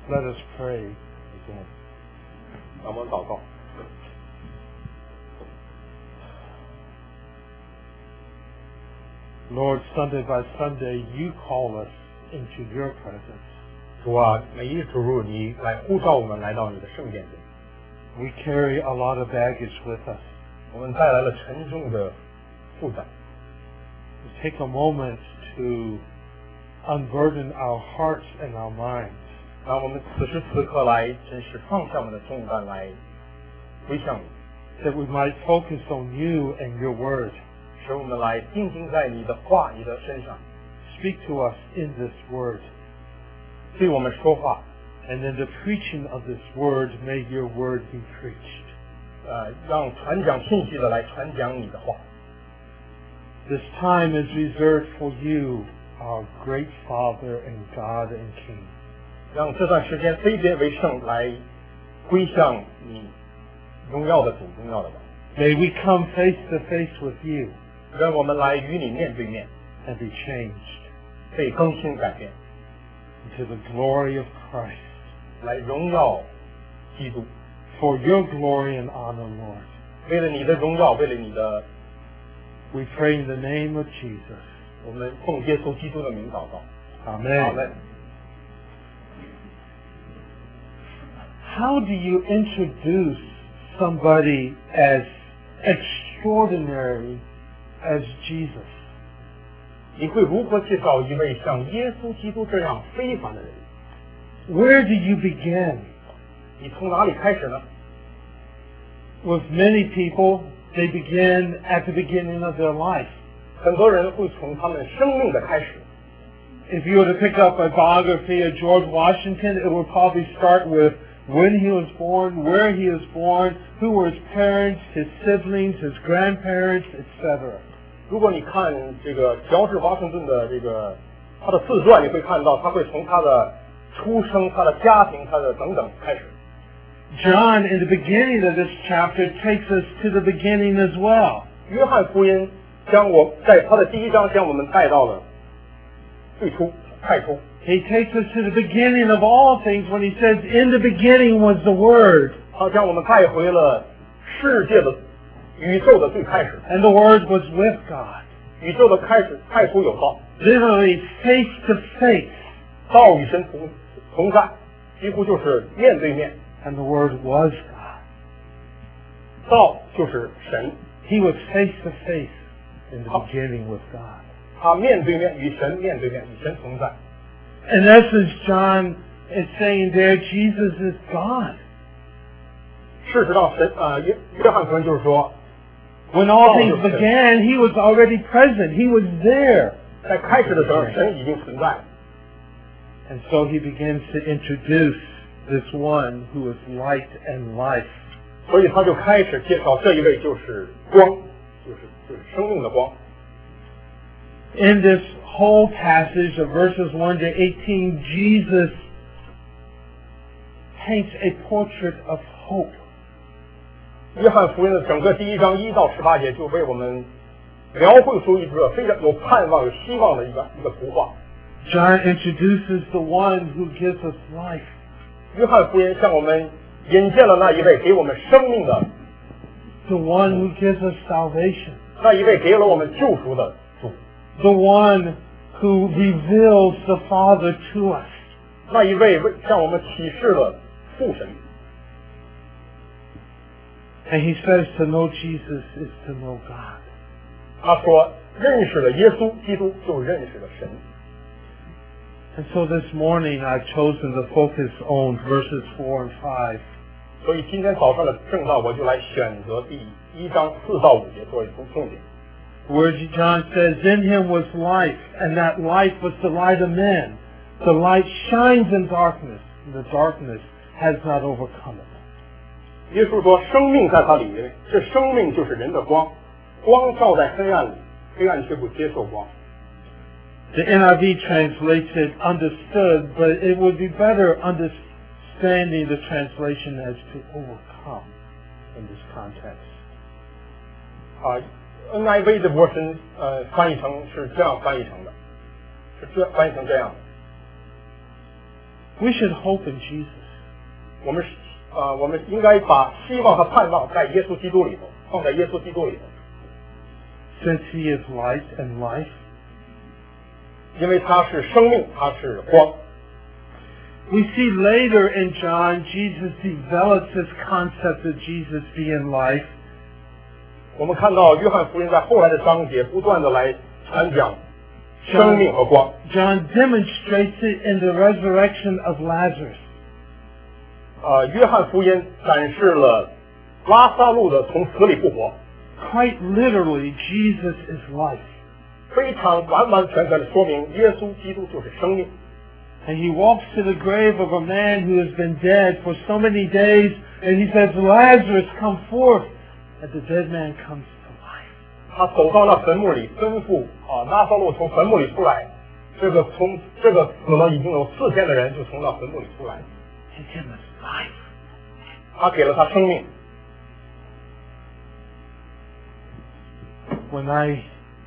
Let us pray again. 让我们祷告。 Lord, Sunday by Sunday, you call us into your presence. 主啊，每一主日你来呼召我们来到你的圣殿中。 We carry a lot of baggage with us. 我们带来了沉重的负担。 We take a moment to unburden our hearts and our minds. 让我们此时此刻来，真是放下我们的重担来归向你， that we might focus on you and your word. 使我们来定睛在你的话语的身上， Speak to us in this word. 对我们说话， And in the preaching of this word, may your word be preached. 让传讲信息的来传讲你的话。 This time is reserved for you, our great Father and God and King. 让这段时间非别为圣，来归向你荣耀的主，荣耀的王。 May we come face to face with you 让我们来与你面对面， and be changed 被更新改变， into the glory of Christ. 来荣耀基督。 For your glory and honor, Lord. 为了你的荣耀，为了你的， We pray in the name of Jesus. 我们奉耶稣基督的名祷告。 Amen. 阿门。 How do you introduce somebody as extraordinary as Jesus? 你会如何介绍一位像耶稣基督这样非凡的人？ Where do you begin? 你从哪里开始呢？ With many people, they begin at the beginning of their life. 很多人会从他们生命的开始。 If you were to pick up a biography of George Washington, it would probably start with when he was born, where he was born, who were his parents, his siblings, his grandparents, etc. 如果你看这个乔治华盛顿的他的自传，你会看到他会从他的出生、他的家庭、他的等等开始。 John, in the beginning of this chapter, takes us to the beginning as well. 约翰福音在他的第一章将我们带到了最初、太初。 He takes us to the beginning of all things when he says, in the beginning was the Word. 他将我们带回了世界的、宇宙的最开始。 And the Word was with God. 宇宙的开始，太初有道， Literally face to face. 道与神同在，几乎就是面对面。 And the Word was God. 道就是神， He was face to face in the beginning with God. 他面对面与神面对面，与神同在。 In essence, John is saying there, Jesus is God. 事实上，约翰福音就是说， When all things began, He was already present. He was there. 在开始的时候，神已经存在了。 And so He begins to introduce this one who is light and life. 所以他就开始介绍这一位就是光，就是生命的光。 In this whole passage of verses 1 to 18, Jesus paints a portrait of hope. 约翰福音的整个第一章1到18节就为我们描绘出一个非常有盼望、有希望的一个图画。 John introduces the one who gives us life. 约翰福音向我们引荐了那一位给我们生命的， The one who gives us salvation. 那一位给了我们救赎的主， The one who reveals the Father to us. 那一位向我们启示了父神。 And he says to know Jesus is to know God. 他说，认识了耶稣基督就认识了神。 And so this morning I've chosen to focus on verses 4 and 5. 所以今天早上的正道，我就来选择第1章4到5节作为重点。 Where John says, in him was life, and that life was the light of men. The light shines in darkness, and the darkness has not overcome it. 耶稣说，生命在他里面，这生命就是人的光，光照在黑暗里，黑暗却不接受光。 The NIV translates it understood, but it would be better understanding the translation as to overcome in this context. NIV 的 version 翻译成是这样翻译成的，是翻译成这样的。 We should hope in Jesus. 我们应该把希望和盼望在耶稣基督里头，放在耶稣基督里头。 Since He is light and life. 因为他是生命，他是光。 We see later in John, Jesus develops this concept of Jesus being life. 我们看到约翰福音在后来的章节不断的来传讲生命和光。 John demonstrates it in the resurrection of Lazarus. 约翰福音展示了拉撒路的从死里复活。 Quite literally, Jesus is life. 非常完完全全的说明耶稣基督就是生命。 And he walks to the grave of a man who has been dead for so many days, and he says, Lazarus, come forth. And the dead man comes to life. 他走到那坟墓里，吩咐拉撒路从坟墓里出来。这个死了已经有4天的人就从那坟墓里出来。 He gives us life. 他给了他生命。 When I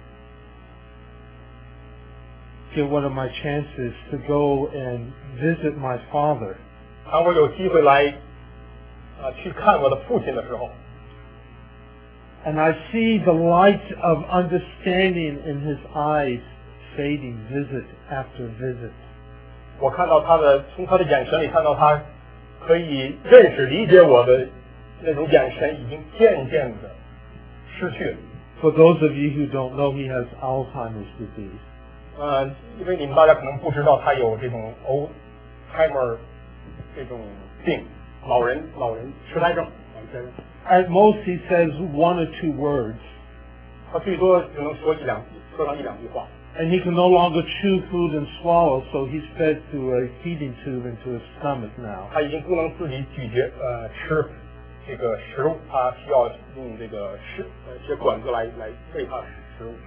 get one of my chances to go and visit my father, 当我有机会来去看我的父亲的时候， and I see the light of understanding in his eyes fading visit after visit. 我看到从他的眼神里看到他可以认识理解我的那种眼神已经渐渐的失去了。 For those of you who don't know, he has Alzheimer's disease. 因为你们大家可能不知道他有这种Alzheimer 这种病，老人痴呆症。 At most, he says 1 or 2 words. 他最多只能说上1-2句话。 And he can no longer chew food and swallow, so he's fed through a feeding tube into his stomach now. 他已经不能自己咀嚼吃这个食物，他需要用这个些管子来喂他食物。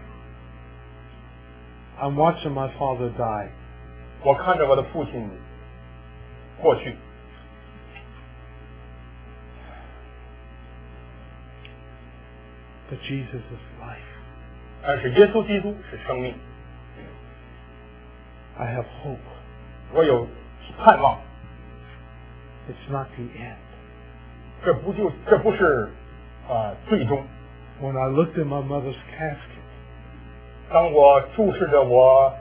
I'm watching my father die. 我看着我的父亲过去。 But Jesus is life. 但是耶稣基督是生命。 I have hope. 我有盼望。 It's not the end. 这不是最终。 When I looked at my mother's casket, 当我注视着我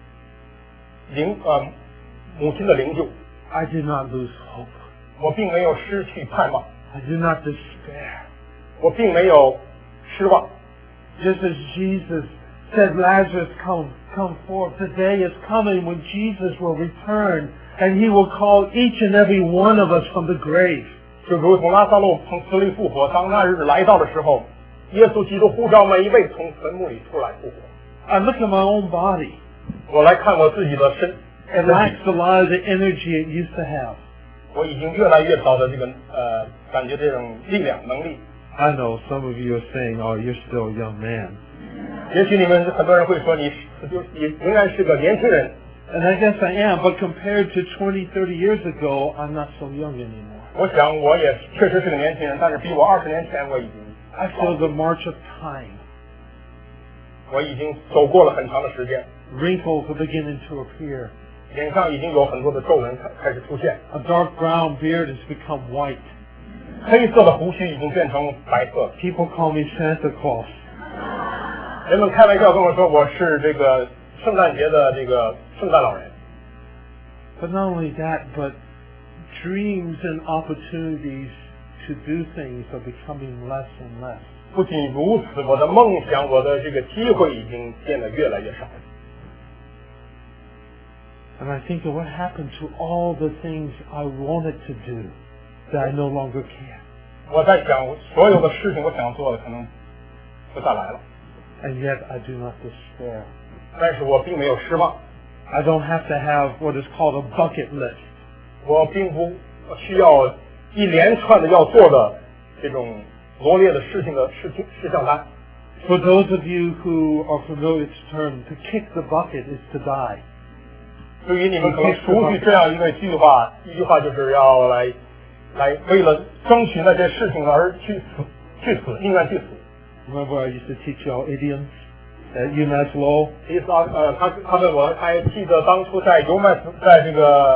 母亲的灵柩， I did not lose hope. 我并没有失去盼望， I did not despair. 我并没有失望。 Just as Jesus said, Lazarus, come forth. The day is coming when Jesus will return, and he will call each and every one of us from the grave. 就如同拉撒路从死里复活，当那日子来到的时候，耶稣基督呼召每一位从坟墓里出来复活。 I look at my own body. 我来看我自己的身， It lacks a lot of the energy it used to have. 我已经越来越少的这个感觉这种力量能力。 I know some of you are saying, "Oh, you're still a young man." 也许你们很多人会说你仍然是个年轻人。 And I guess I am, but compared to 20, 30 years ago, I'm not so young anymore. 我想我也确实是个年轻人，但是比我20年前我已经 I feel the march of time. 我已经走过了很长的时间， Wrinkles are beginning to appear. 脸上已经有很多的皱纹开始出现， A dark brown beard has become white. 黑色的胡须已经变成白色。 People call me Santa Claus. 人们开玩笑跟我说我是这个圣诞节的这个圣诞老人。 But not only that, but dreams and opportunities to do things are becoming less and less. 不仅如此，我的梦想，我的这个机会已经变得越来越少。 And I think of what happened to all the things I wanted to do that I no longer can. 我在想，所有的事情我想做的可能不再来了， And yet I do not despair. 但是我并没有失望， I don't have to have what is called a bucket list. 我并不需要一连串的要做的这种罗列的事项单。 For those of you who are familiar with the term, to kick the bucket is to die. 对于你们可能熟悉这样一句话就是要来为了争取那些事情而去死，宁愿去死。 Remember I used to teach y'all idioms at UMass Lowell? 他问我还记得当初在这个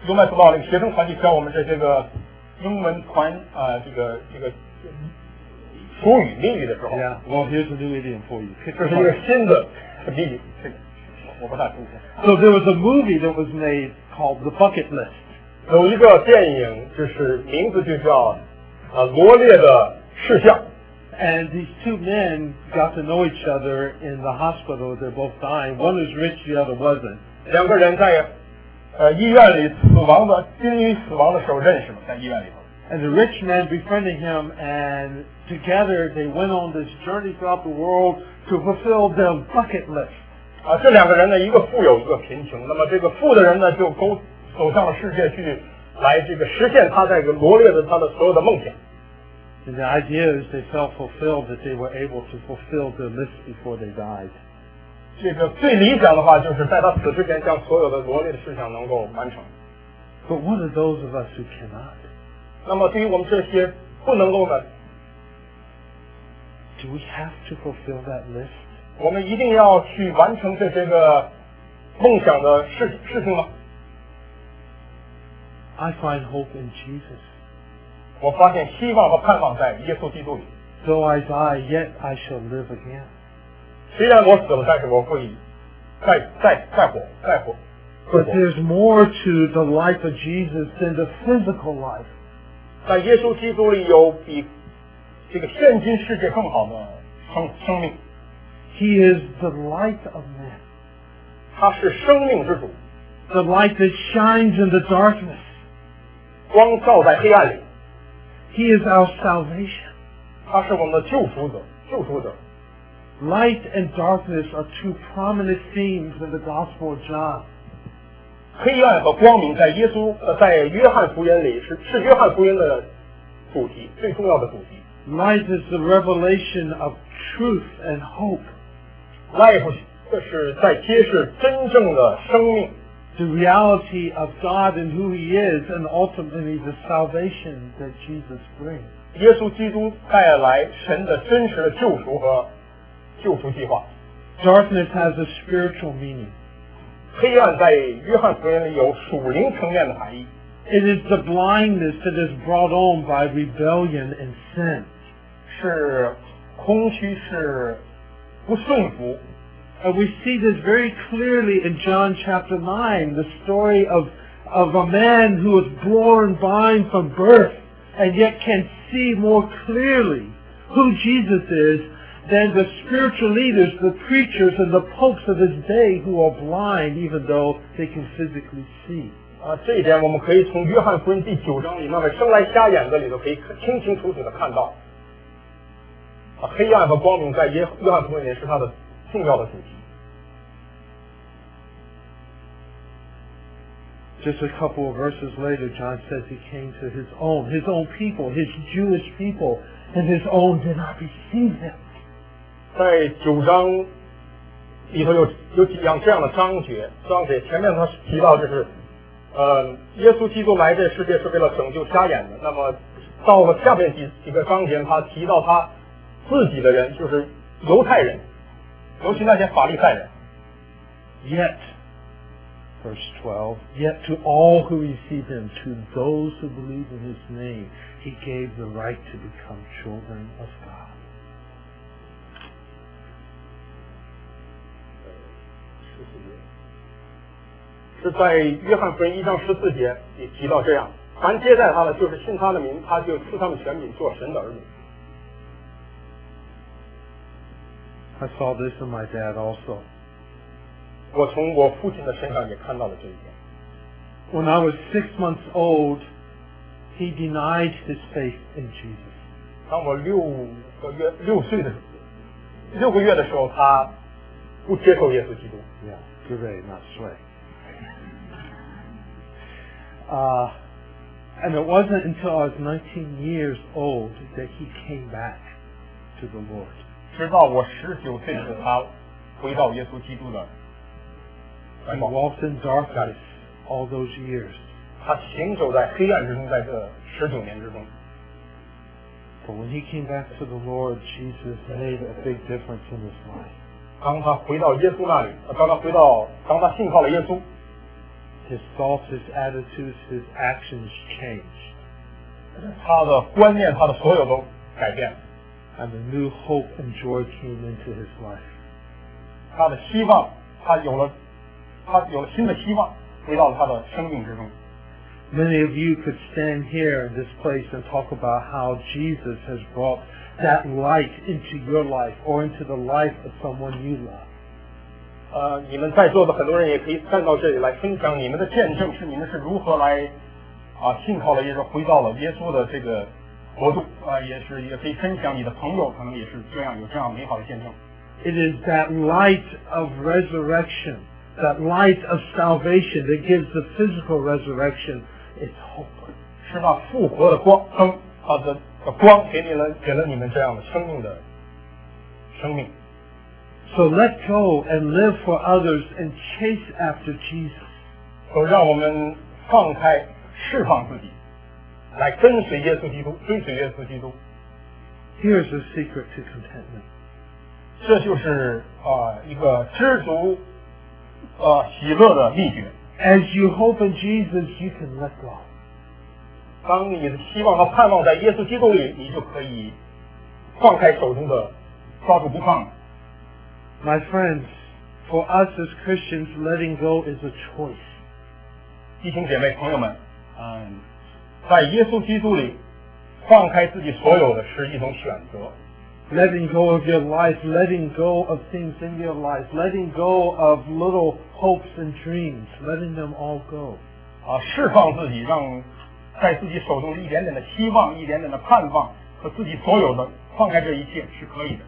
卢麦斯堡那个学生团体教我们这些个英文团这个俗语俚语的时候， Yeah. Well, here's a new idiom for you. 这是一个新的俚语，这个我不大熟悉。 So there was a movie that was made called The Bucket List. 有一个电影，就是名字就叫罗列的事项。 And these two men got to know each other in the hospital. They're both dying. One was rich, the other wasn't. 两个人在医院里濒于死亡的时候认识嘛，在医院里头。 And the rich man befriended him, and together they went on this journey throughout the world to fulfill their bucket list. 这两个人呢，一个富有，一个贫穷。那么这个富的人呢，就走向了世界去，来这个实现他在罗列的他的所有的梦想。 And the idea is they felt fulfilled that they were able to fulfill their list before they died. 这个最理想的话，就是在他死之前，将所有的罗列的事项能够完成。 But what are those of us who cannot? 那么对于我们这些不能够呢， Do we have to fulfill that list? 我们一定要去完成这些个梦想的事情吗？ I find hope in Jesus. 我发现希望和盼望在耶稣基督里。 Though I die, yet I shall live again. 虽然我死了，但是我会再活。 But there's more to the life of Jesus than the physical life. 在耶稣基督里有比这个现今世界更好的生命。 He is the light of man. 他是生命之主， The light that shines in the darkness. 光照在黑暗里。 He is our salvation. 他是我们的救赎者。 Light and darkness are two prominent themes in the Gospel of John. 黑暗和光明在在约翰福音里是约翰福音的主题，最重要的主题。 Light is the revelation of truth and hope. Life 这是在揭示真正的生命。 The reality of God and who He is, and ultimately the salvation that Jesus brings. 耶稣基督带来神的真实的救赎和救赎计划。 Darkness has a spiritual meaning. 黑暗在约翰福音里有属灵层面的含义。 It is the blindness that is brought on by rebellion and sin. 是空虚，是不顺服。 And we see this very clearly in John chapter 9, the story of a man who was born blind from birth and yet can see more clearly who Jesus is than the spiritual leaders, the preachers, and the popes of his day who are blind even though they can physically see. 这一点我们可以从约翰福音第9章里那位生来瞎眼的里头可以清清楚楚的看到。黑暗和光明在约翰福音里是他的重要的主题。 Just a couple of verses later, John says he came to his own people, his Jewish people, and his own did not receive him. 在9章里头有几样这样的章节，前面他提到就是耶稣基督来这世界是为了拯救瞎眼的。那么到了下面几个章节，他提到他自己的人，就是犹太人，尤其那些法利赛人。 Yet, verse 12, yet to all who receive him, to those who believe in his name, he gave the right to become children of God. 是在约翰福音1章14节里提到这样：凡接待他的，就是信他的名，他就赐他们权柄做神的儿女。 I saw this in my dad also. 我从我父亲的身上也看到了这一点。 When I was 6 months old, he denied his faith in Jesus. 当我6个月的时候，他不接受耶稣基督。 Yeah, Gure, not Sway. And it wasn't until I was 19 years old that he came back to the Lord. 直到我19岁时，他回到耶稣基督的 He walked in darkness all those years. 他行走在黑暗之中，在这19年之中。 But when he came back to the Lord, Jesus made a big difference in his life. 当他回到耶稣那里，当他信靠了耶稣， his thoughts, his attitudes, his actions changed. 他的观念，他的所有都改变了， And a new hope and joy came into his life. 他的希望，他有了新的希望，回到了他的生命之中。 Many of you could stand here in this place and talk about how Jesus has brought that light into your life or into the life of someone you love. 你们在座的很多人也可以站到这里来分享你们的见证，是你们是如何来信靠了耶稣，回到了耶稣的这个国度也可以分享你的朋友，可能也是这样有这样美好的见证。 It is that light of resurrection, that light of salvation that gives the physical resurrection its hope. 是那复活的光的光给了你们这样的生命的生命。 So let go and live for others and chase after Jesus. 所以让我们放开释放自己，来跟随耶稣基督，追随耶稣基督。 Here's the secret to contentment. 这就是一个知足喜乐的秘诀。 As you hope in Jesus, you can let go. 当你的希望和盼望在耶稣基督里，你就可以放开手中的，抓住不放。 My friends, for us as Christians, letting go is a choice. 弟兄姐妹朋友们，在耶稣基督里放开自己所有的是一种选择。 Letting go of your life, letting go of things in your life, letting go of little hopes and dreams, letting them all go. 释放自己，让在自己手中的一点点的希望、一点点的盼望和自己所有的放开这一切是可以的。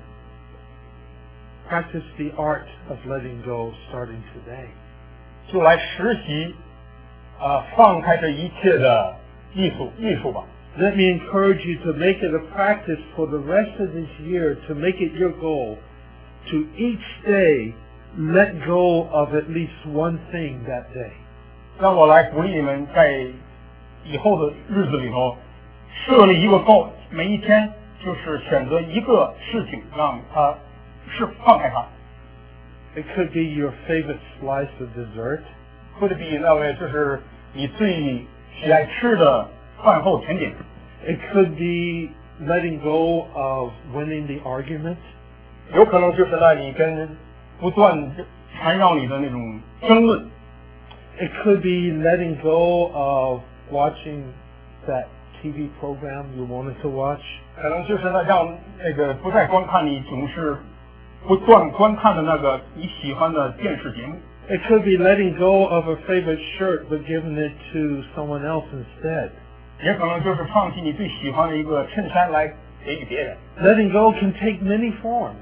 Practice the art of letting go starting today. 就来实习放开这一切的艺术吧。 Let me encourage you to make it a practice for the rest of this year to make it your goal to each day let go of at least one thing that day. 让我来鼓励你们在以后的日子里头设立一个goal，每一天就是选择一个事情，让它放开它。 It could be your favorite slice of dessert. 或者比那位就是你最喜爱吃的饭后甜点。 It could be letting go of winning the argument. 有可能就是那你跟不断缠绕你的那种争论。 It could be letting go of watching that TV program you wanted to watch. 可能就是让那个不再观看你总是不断观看的那个你喜欢的电视节目。 It could be letting go of a favorite shirt but giving it to someone else instead. 也可能就是放弃你最喜欢的一个衬衫来给予别人。 Letting go can take many forms.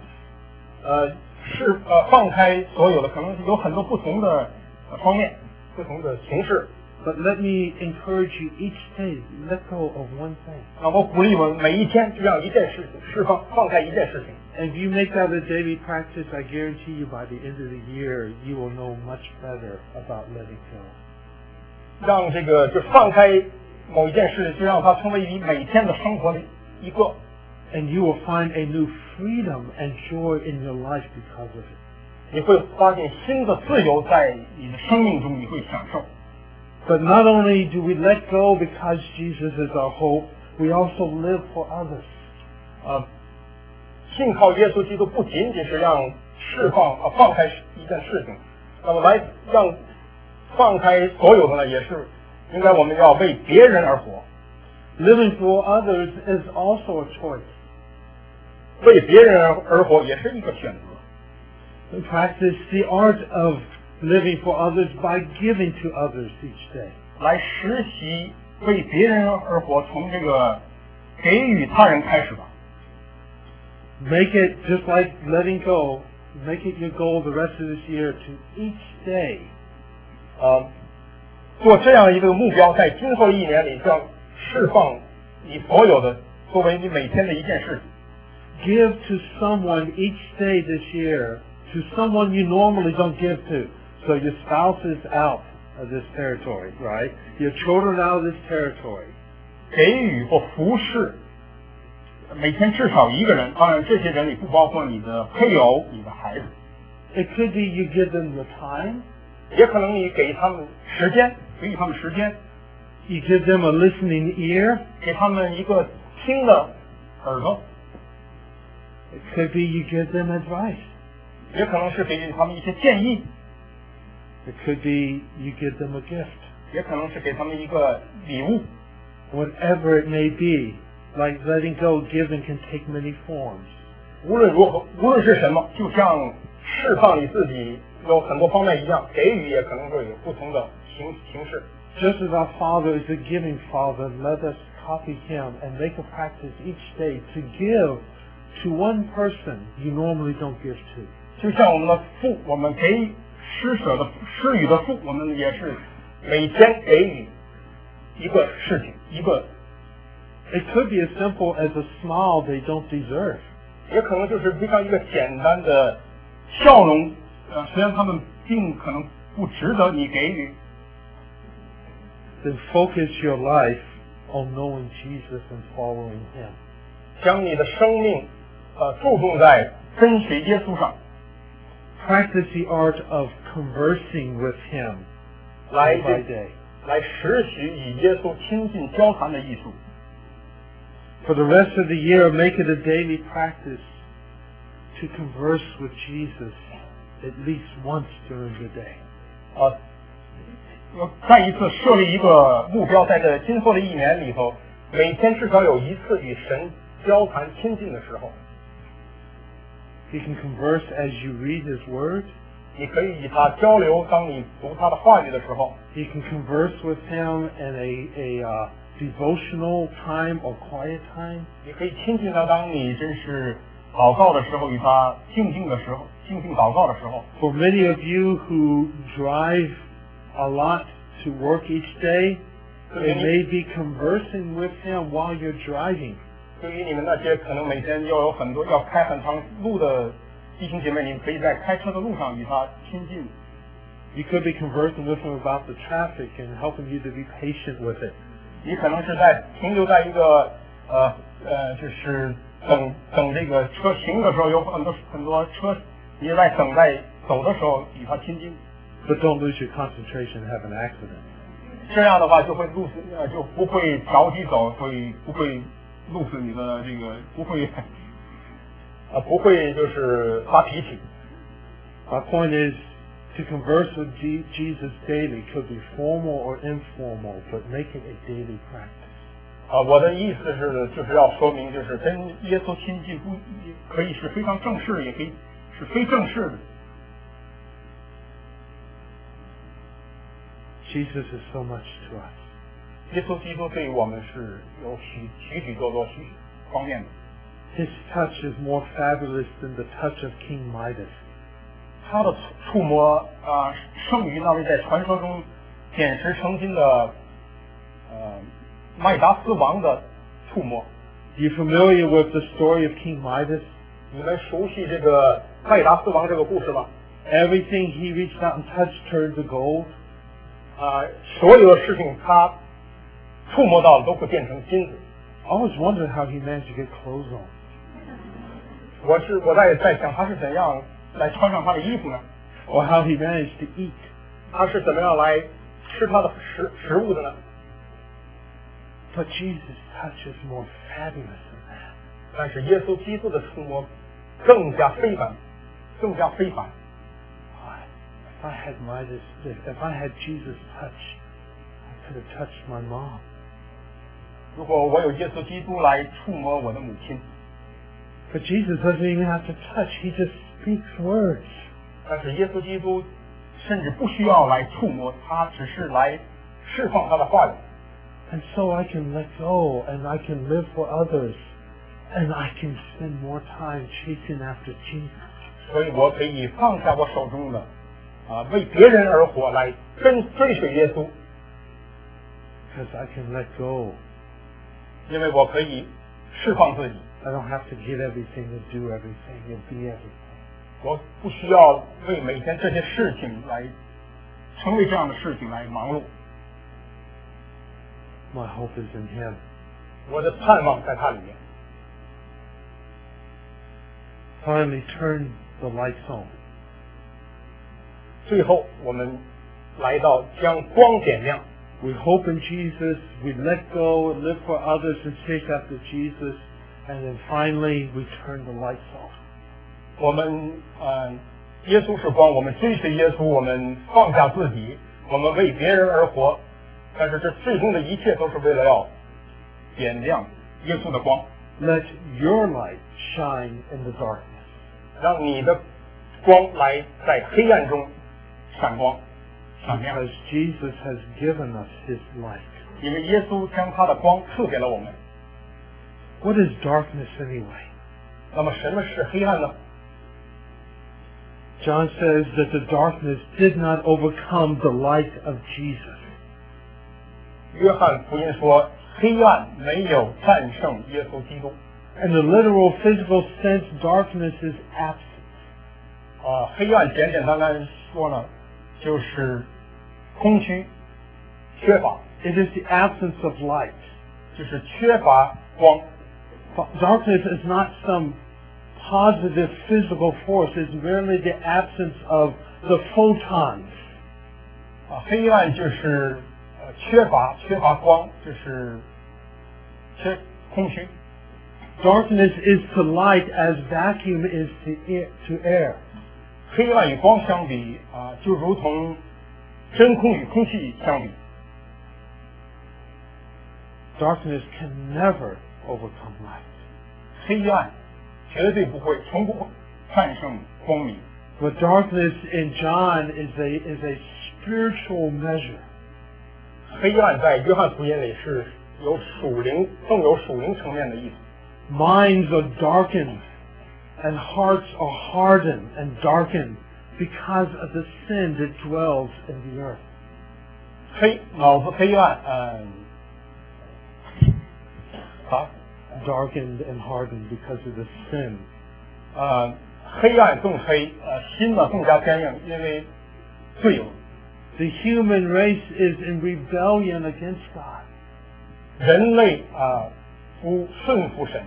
放开所有的，可能有很多不同的方面，不同的形式。 But let me encourage you each day, let go of one thing. 那我鼓励我们每一天就让一件事情放开一件事情。 And if you make that a daily practice, I guarantee you by the end of the year, you will know much better about letting go. 让这个就放开某一件事，就让它成为你每天的生活的一个。 And you will find a new freedom and joy in your life because of it. 你会发现新的自由在你的生命中，你会享受。 But not only do we let go because Jesus is our hope, we also live for others. 信靠耶稣基督不仅仅是让放开一件事情，那么来让放开所有的呢，也是应该我们要为别人而活。 Living for others is also a choice. 为别人而活也是一个选择。 We practice the art of living for others by giving to others each day. 来实习为别人而活，从这个给予他人开始吧。 Make it just like letting go. Make it your goal the rest of this year to each day. 做这样一个目标，在今后一年里，将释放你所有的作为你每天的一件事情。 Give to someone each day this year, to someone you normally don't give to. So your spouse is out of this territory, right? Your children out of this territory. 给予或服侍，每天至少一个人，当然这些人里不包括你的配偶、你的孩子。 It could be you give them your time. 也可能你给他们时间，给予他们时间， You give them a listening ear. 给他们一个听的耳朵， It could be you give them advice. 也可能是给予他们一些建议， It could be you give them a gift. 也可能是给他们一个礼物。 Whatever it may be, like letting go, giving can take many forms. 无论如何，无论是什么，就像释放你自己有很多方面一样，给予也可能会有不同的形式。 Just as our Father is a giving Father, let us copy Him and make a practice each day to give to one person you normally don't give to. 就像我们的父，我们给施予的父，我们也是每天给予一个事情，一个， It could be as simple as a smile they don't deserve. 也可能就是非常一个简单的笑容，虽然他们并可能不值得你给予。 Then focus your life on knowing Jesus and following Him. 将你的生命注重在跟随耶稣上， Practice the art of conversing with Him 来 day by day. 来实习与耶稣亲近交谈的艺术。 For the rest of the year, make it a daily practice to converse with Jesus at least once during the day. 再一次设立一个目标，在这今后的一年里头，每天至少有一次与神交谈亲近的时候。 You can converse as you read His Word. 你可以与他交流，当你读他的话语的时候。 You can converse with Him in a devotional time or quiet time. 你可以亲近他，当你真是祷告的时候，与他静静祷告的时候。 For many of you who drive a lot to work each day, it may be conversing with Him while you're driving. 对于你们那些可能每天要开很长路的弟兄姐妹，你们可以在开车的路上与他亲近。 You could be conversing with Him about the traffic and helping you to be patient with it. 你可能是停留在一个就是等这个车行的时候，有很多车，你在走的时候与他亲近。 But don't lose your concentration and have an accident. 这样的话就会就不会着急走，不会弄死你的这个，不会就是发脾气。 My point is to converse with Jesus daily could be formal or informal, but make it a daily practice. 我的意思是，就是要说明，就是跟耶稣亲近可以是非常正式，也可以是非正式的。 Jesus is so much to us. 耶稣基督对于我们是有许多方面的。 His touch is more fabulous than the touch of King Midas. 他的触摸胜于那位在传说中点石成金的麦达斯王的触摸。 Are you familiar with the story of King Midas? 你们熟悉这个麦达斯王这个故事吗？ Everything he reached out and touched turned to gold. 所有的事情他触摸到的都会变成金子。 I always wondered how he managed to get clothes on. 我在想他是怎样来穿上他的衣服呢？ Or how he managed to eat. 他是怎么样来吃他的食物的呢？ But Jesus' touch is more fabulous than that. 但是耶稣基督的触摸更加非凡。 If I had Jesus' touch, I could have touched my mom. 如果我有耶稣基督来触摸我的母亲， But Jesus doesn't even have to touch. He just speaks words. 但是耶稣基督甚至不需要来触摸，他只是来释放他的话语。 And so I can let go and I can live for others and I can spend more time chasing after Jesus. 所以我可以放下我手中的为别人而活，来追随耶稣。 Because I can let go. 因为我可以释放自己， I don't have to get everything and do everything and be everything. 我不需要为每天这些事情来成为这样的事情来忙碌。 My hope is in Him. 我的盼望在他里面。 Finally, turn the lights on. 最后，我们来到将光点亮。 We hope in Jesus, we let go and live for others and chase after Jesus, and then finally we turn the lights off. 我们耶稣是光，我们追随耶稣，我们放下自己，我们为别人而活，但是这最终的一切都是为了要点亮耶稣的光。 Let your light shine in the darkness. 让你的光来在黑暗中闪光闪亮。 Because Jesus has given us His light. 因为耶稣将他的光赐给了我们。 What is darkness anyway? 那么什么是黑暗呢？ John says that the darkness did not overcome the light of Jesus. 约翰福音说，黑暗没有战胜耶稣基督。 In the literal physical sense, darkness is absence. 黑暗简简单单说呢，就是空虚、缺乏。 It is the absence of light. 就是缺乏光。 Darkness is not some positive physical force. It's merely the absence of the photons. 黑暗就是缺乏光，就是空虚。 Darkness is to light as vacuum is to air. 黑暗与光相比就如同真空与空气相比。 Darkness can never overcome light. 黑暗绝对不会，从不会战胜光明。 But darkness in John is a spiritual measure. 黑暗在约翰福音里是有更有属灵层面的意思。 Minds are darkened, and hearts are hardened and darkened because of the sin that dwells in the earth. 脑子黑暗， darkened and hardened because of the sin. 黑暗更黑，心呢更加坚硬，因为罪恶。 The human race is in rebellion against God. 人类不顺服神。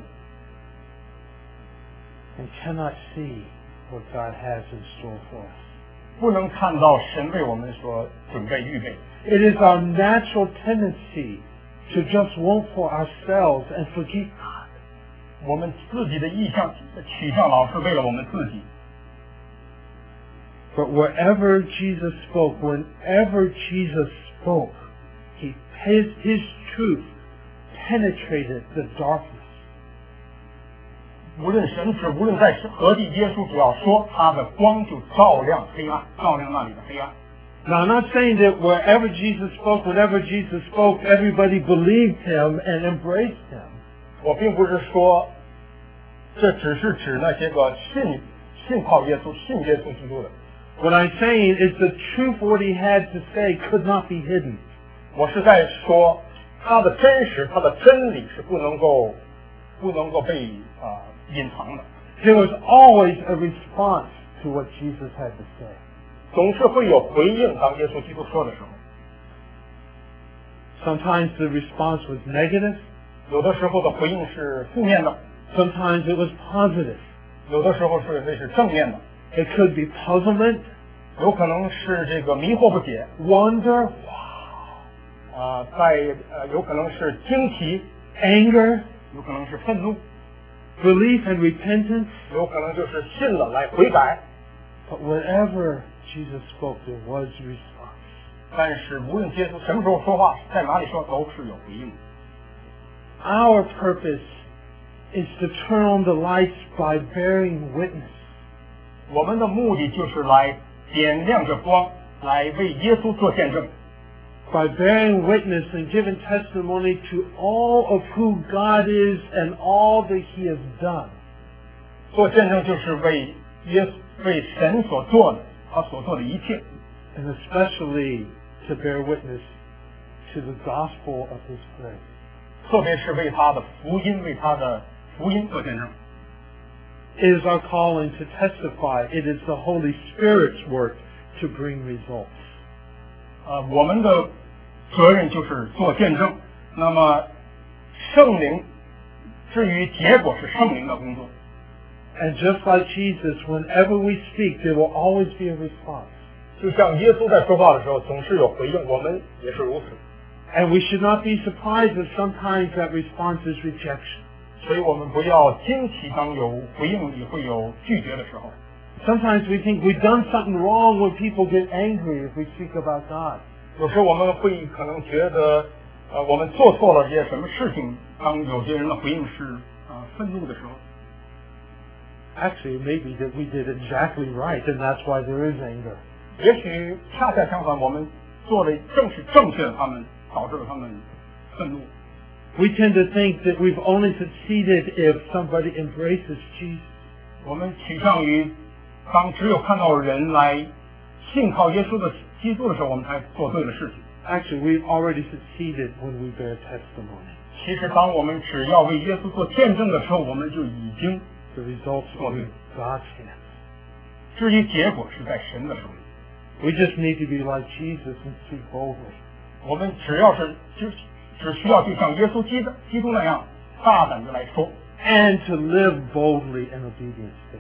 And cannot see what God has in store for us. 不能看到神为我们所准备预备。 It is our natural tendency to just want for ourselves and forget God. 我们自己的取向老是为了我们自己。 But wherever Jesus spoke, whenever Jesus spoke, his truth penetrated the darkness. 无论在何地，耶稣只要说，他的光就照亮黑暗，照亮那里的黑暗。 Now, I'm not saying that wherever Jesus spoke, whenever Jesus spoke, everybody believed him and embraced him. 我并不是说，这只是指那些个信靠耶稣、信耶稣基督的。 What I'm saying is the truth what he had to say could not be hidden. 我是在说，他的真实、他的真理是不能够被隐藏的。 There was always a response to what Jesus had to say. 总是会有回应，当耶稣基督说的时候。 Sometimes the response was negative. 有的时候的回应是负面的， Sometimes it was positive. 有的时候是正面的， It could be puzzlement, 有可能是这个迷惑不解， wonder, 有可能是惊奇， anger, 有可能是愤怒， belief and repentance. 有可能就是信了来悔改。 But whenever Jesus spoke, there was response. 但是无论耶稣什么时候说话，在哪里说，都是有回应的。 Our purpose is to turn on the lights by bearing witness. 我们的目的就是来点亮这光，来为耶稣做见证。 By bearing witness and giving testimony to all of who God is and all that He has done. 做见证就是为神所做的，他所做的一切。 And especially to bear witness to the gospel of His grace. 特别是为他的福音做见证。 It is our calling to testify. It is the Holy Spirit's work to bring results. 我们的责任就是做见证。那么圣灵，至于结果是圣灵的工作。 And just like Jesus, whenever we speak, there will always be a response. 就像耶稣在说话的时候总是有回应，我们也是如此。 And we should not be surprised that sometimes that response is rejection. 所以我们不要惊奇，当有回应也会有拒绝的时候。 Sometimes we think we've done something wrong when people get angry if we speak about God. 有时我们会可能觉得，我们做错了些什么事情，当有些人的回应是愤怒的时候。 Actually, it may be that we did exactly right, and that's why there is anger. 也许恰恰相反，我们做的正是正确的，他们导致了他们愤怒。 We tend to think that we've only succeeded if somebody embraces Jesus. 我们倾向于当只有看到人来信靠耶稣的基督的时候，我们才做对了事情。 Actually, we've already succeeded when we bear testimony. 其实，当我们只要为耶稣做见证的时候，我们就已经 The results are in God's hands. 至于结果是在神的手里。 We just need to be like Jesus and speak boldly. 我们只需要就像耶稣基督那样大胆的来说， And to live boldly in obedience to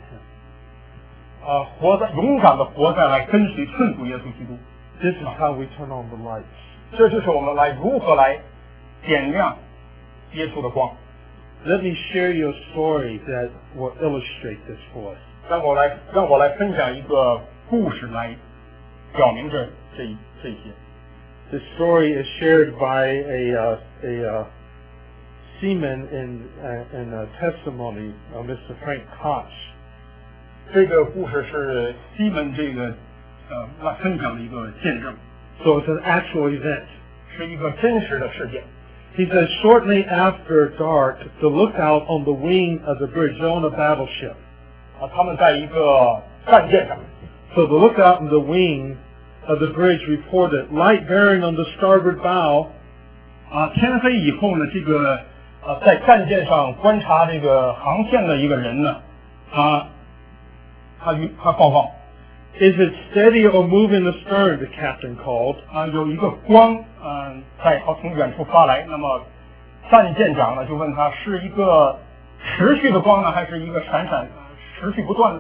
Him. 勇敢的活在来跟随顺服耶稣基督。 This is how we turn on the lights. 这就是我们如何来点亮耶稣的光。 Let me share you a story that will illustrate this for us. 让我来分享一个故事来表明这一些。 The story is shared by a seaman in a testimony of Mr. Frank Koch. 这个故事是西门来分享的一个见证。 So it's an actual event. 是一个真实的事件。 He says, shortly after dark, the lookout on the wing of the bridge on a battleship. 他们在一个战舰上。 So the lookout on the wing of the bridge reported light bearing on the starboard bow. 天黑以后呢，在战舰上观察这个航线的一个人呢，他报告。 Is it steady or moving astern? The captain called. 有一个光，从远处发来。那么战舰长呢就问他，是一个持续的光呢，还是一个闪闪持续不断的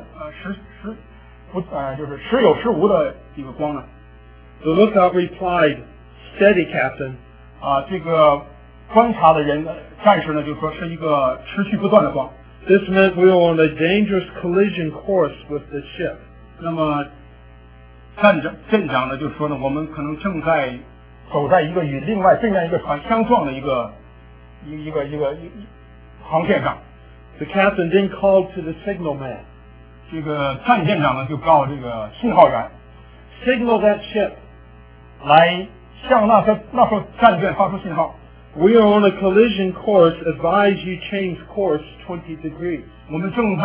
就是时有时无的一个光呢？ The lookout replied, "Steady, Captain." 这个观察的战士呢就说是一个持续不断的光。 This meant we were on a dangerous collision course with the ship. 那么舰长呢就说呢，我们可能正在走在一个与另外对面一个船相撞的一个航线上。 The captain then called to the signal man. 这个战舰长呢就告这个信号员 Signal that ship. 来向那艘战舰发出信号。 We are on a collision course. Advise you change course 20 degrees. 我们正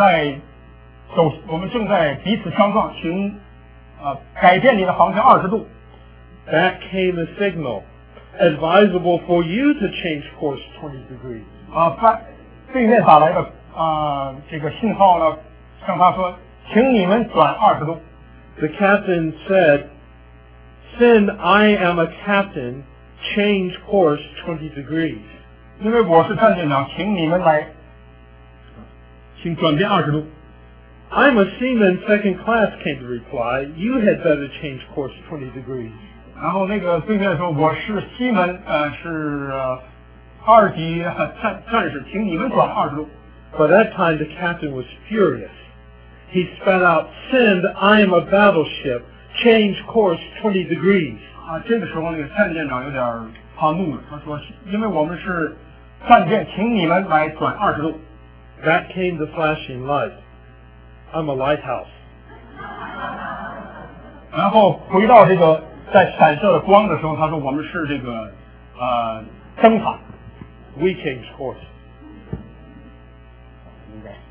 在彼此相撞，请改变你的航向20度。 Back came the signal. Advisable for you to change course 20 degrees. 对面打来的这个信号呢，向他说，请你们转20度。 The captain said, "Send, I am a captain. Change course 20 degrees." 因为我是战舰长，请你们来，请转变20度。 I'm a seaman second class, came the reply. You had better change course 20 degrees. 然后那个对面说，我是西门，是2级战士，请你们转20度。 By that time, the captain was furious. He spat out, "Send, I am a battleship. Change course 20 degrees." 这个时候那个战舰长有点发怒了，他说，因为我们是战舰，请你们来转20度。 That came the flashing light. I'm a lighthouse. 然后回到这个在闪射的光的时候，他说我们是这个灯塔。 We change course. 应该。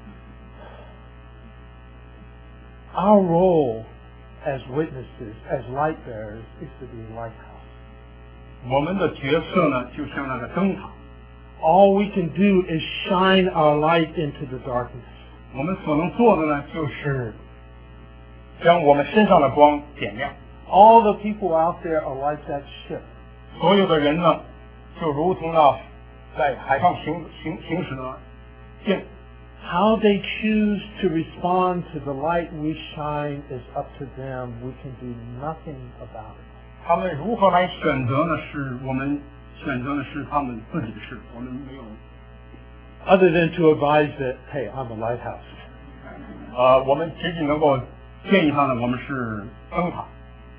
Our role as witnesses, as light bearers, is to be a lighthouse. 我们的角色呢，就像那个灯塔。 All we can do is shine our light into the darkness. 我们所能做的呢，就是将我们身上的光点亮。 All the people out there are like that ship. 所有的人呢，就如同那在海上行驶的 How they choose to respond to the light we shine is up to them. We can do nothing about it. 他们如何来选择呢？是我们选择的是他们自己的事，我们没有。 Other than to advise that, hey, I'm a lighthouse. 我们仅仅能够建议他呢，我们是灯塔。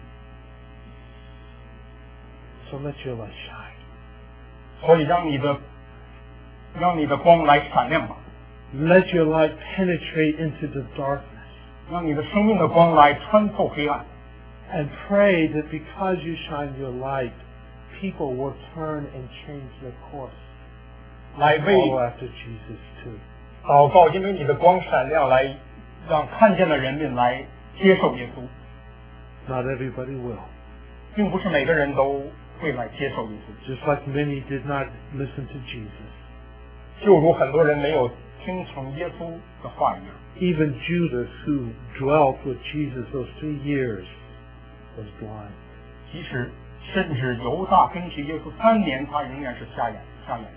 So let your light shine. 所以让你的光来闪亮吧。 Let your light penetrate into the darkness. 让你的生命的光来穿透黑暗。 And pray that because you shine your light, people will turn and change their course. 来为 Follow after Jesus too. 祷告，因为你的光闪亮，来让看见的人们来接受耶稣。 Not everybody will. 并不是每个人都会来接受耶稣。 Just like many did not listen to Jesus. 就如很多人没有听从耶稣的话一样。 Even Judas, who dwelt with Jesus those 3 years, was blind. 即使甚至犹大跟随耶稣3年，他仍然是瞎眼。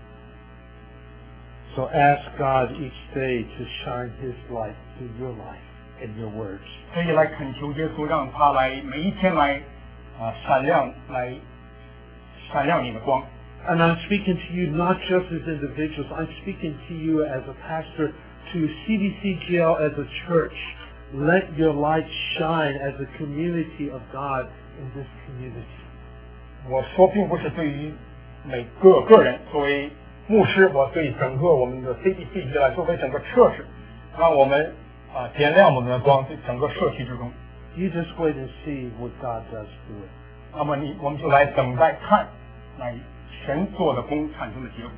So ask God each day to shine His light through your life and your words. 所以来恳求耶稣，让他来每一天来闪亮你的光。 And I'm speaking to you not just as individuals. I'm speaking to you as a pastor, to CDCGL as a church. Let your light shine as a community of God in this community. 我说并不是对于每个人，作为牧师，我对整个我们的 CDCG 来说，为整个社区，让我们点亮我们的光，在整个社区之中。 You just wait and see what God does through it. 那么我们就来等待看，来神做的功产生的结果。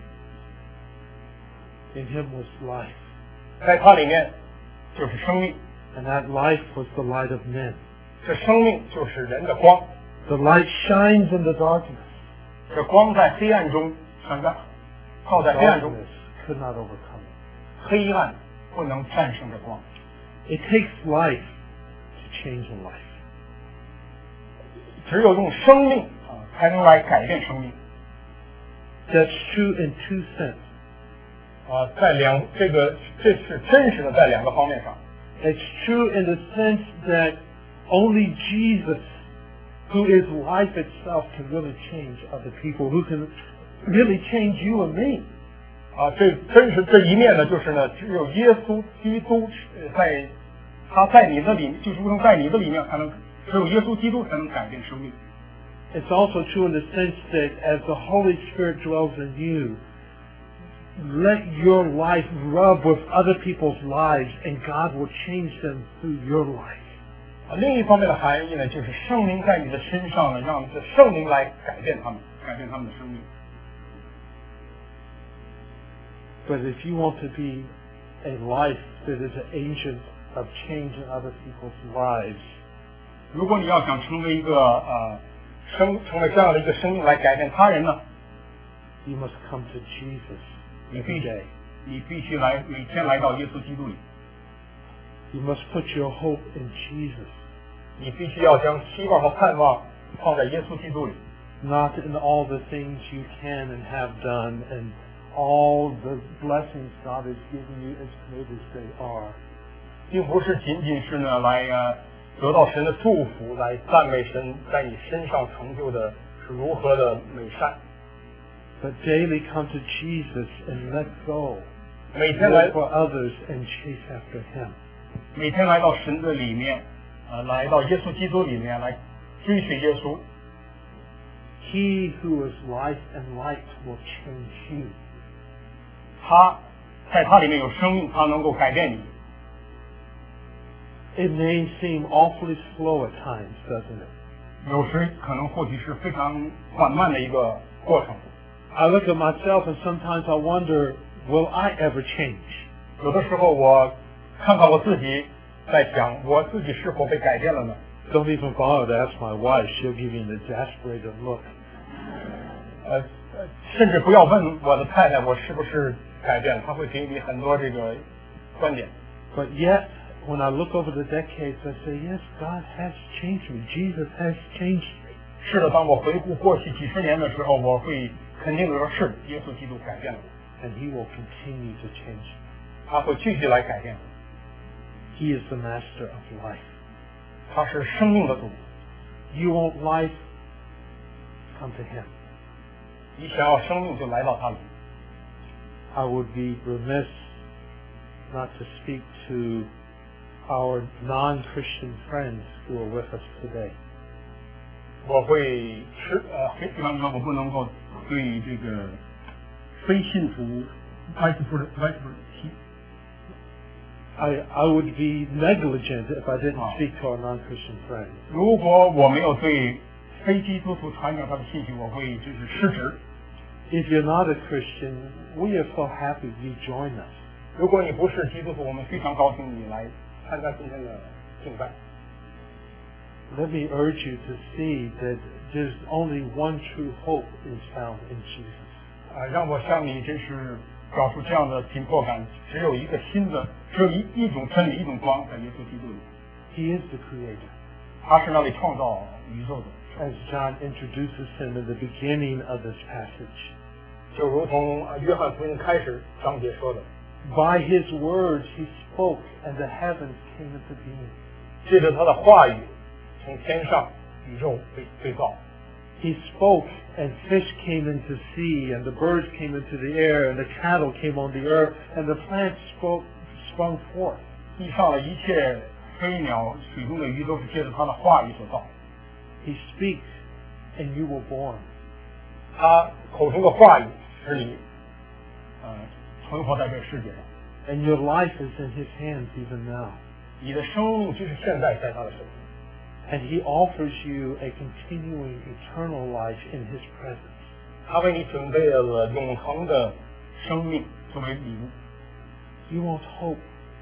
In Him was life. 在它里面就是生命。 And that life was the light of men. 这生命就是人的光。 The light shines in the darkness. 这光在黑暗中闪亮，照在黑暗中。 Darkness could not overcome it. 黑暗不能战胜这光。 It takes life to change a life. 只有用生命才能来改变生命。 That's true in 2 senses. 这是真实的，在2个方面上。 It's true in the sense that only Jesus, who is life itself, can really change other people, who can really change you and me. 这真实这一面呢，就是呢，只有耶稣基督在你的里面，就是不能在你的里面才能，只有耶稣基督才能改变生命。 It's also true in the sense that as the Holy Spirit dwells in you, let your life rub with other people's lives, and God will change them through your life. 另一方面的含义呢，就是圣灵在你的身上呢，让这圣灵来改变他们的生命。 But if you want to be a life that is an agent of change in other people's lives, 如果你要想成为一个成为这样的一个生命来改变他人呢， you must come to Jesus 你 every day. 必须每天来到耶稣基督里。 You must put your hope in Jesus. 你必须要将希望和盼望放在耶稣基督里。 Not in all the things you can and have done and all the blessings God has given you as great as they are. 并不是仅仅是呢来得到神的祝福，来赞美神在你身上成就的是如何的美善。 But daily come to Jesus and let go. 每天来 Live for others and chase after Him. 每天来到神的里面，来到耶稣基督里面来追随耶稣。 He who is life and light will change you. 他在他里面有生命，他能够改变你。 It may seem awfully slow at times, doesn't it? 有时可能或许是非常缓慢的一个过程。 I look at myself and sometimes I wonder, will I ever change? 有的时候我看看我自己，在想我自己是否被改变了呢？ Don't even bother to ask my wife. She'll give you an exasperated look. 甚至不要问我的太太我是不是改变了，她会给你很多这个观点。 But yet, when I look over the decades, I say, yes, God has changed me. Jesus has changed me. 是的，当我回顾过去几十年的时候，我会肯定的说，是耶稣基督改变了我。 And He will continue to change me. 他会继续来改变。 He is the master of life. 他是生命的主。 You want life? Come to him. 你想要生命就来到他里。 I would be remiss not to speak to our non-Christian friends who are with us today. 我会非常我不能够对这个非信徒 I would be negligent if I didn't speak to our non-Christian friends. 如果我没有对非基督徒传讲他的信息，我会就是失职。 If you're not a Christian, we are so happy you join us. 如果你不是基督徒，我们非常高兴你来参加今天的敬拜。 Let me urge you to see that there's only one true hope is found in Jesus. 让我向你真是表述这样的紧迫感，只有一个新的，只有一种真理，一种光，在耶稣基督里。 He is the Creator. 他是那位创造宇宙的。 As John introduces him in the beginning of this passage. 就如同约翰福音开始章节说的。 By his words he spoke, and the heavens came into being. 借着他的话语，从天上宇宙被造。 He spoke, and fish came into sea, and the birds came into the air, and the cattle came on the earth, and the plants sprung forth. 地上的一切飞鸟、水中的鱼都是借着他的话语所造。 He speaks, and you were born. 他口中的话语使你存活在这个世界上。 And your life is in his hands even now. 你的生命就是现在在他的手里。 And he offers you a continuing eternal life in his presence. 他为你准备了永恒的生命作为礼物。 You want hope?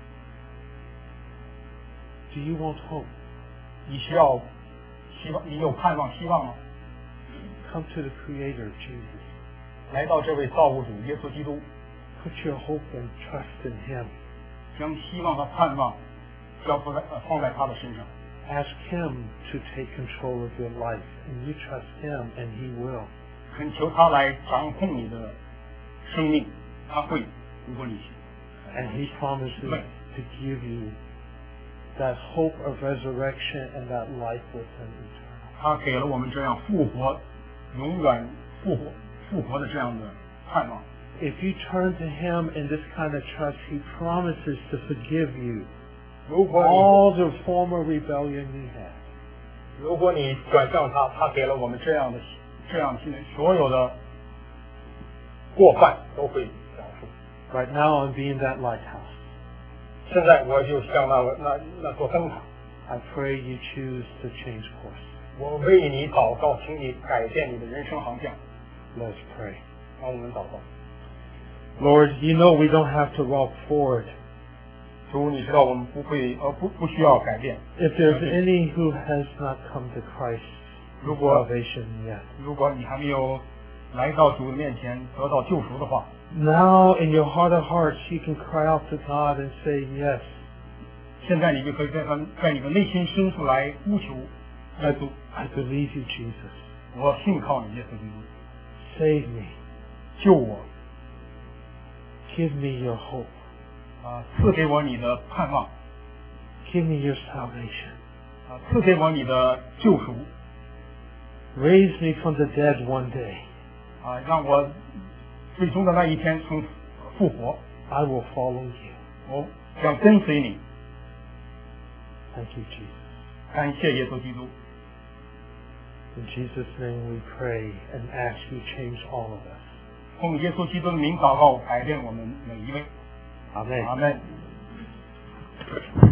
Do you want hope? 你需要希望，你有盼望、希望吗？ Come to the Creator, Jesus. 来到这位造物主耶稣基督。 Put your hope and trust in him. 将希望和盼望放在他的身上。 Ask him to take control of your life, and you trust him, and he will. 恳求他来掌控你的生命，他会，如果你 And he promises to give you that hope of resurrection and that life with him eternal. 他给了我们这样复活，永远复活的这样的盼望。 If you turn to him in this kind of trust, he promises to forgive you all the former rebellion you had. 如果你转向他，他给了我们这样的所有的过犯都会饶恕。 Right now I'm being that lighthouse. 现在我就像那座灯塔。 I pray you choose to change course. 我为你祷告，请你改变你的人生航向。 Let's pray. 让我们祷告。 Lord, you know we don't have to walk forward. 主，你知道我们不需要改变。 If there's any who has not come to Christ, salvation yet. 如果你还没有来到主的面前得到救赎的话 Now in your heart of hearts you can cry out to God and say yes. 现在你就可以在你的内心深处来呼求耶稣。 I believe you, Jesus. 我信靠你，耶稣基督。 Save me. 救我。 Give me your hope. 赐给我你的盼望。 Give me your salvation. 赐给我你的救赎。 Raise me from the dead one day. 让我最终的那一天从复活。 I will follow you. 我想跟随你。 Thank you, Jesus. 感谢耶稣基督。 In Jesus' name we pray and ask you change all of us. 奉耶稣基督的名祷告，改变我们每一位。 Amen. Amen.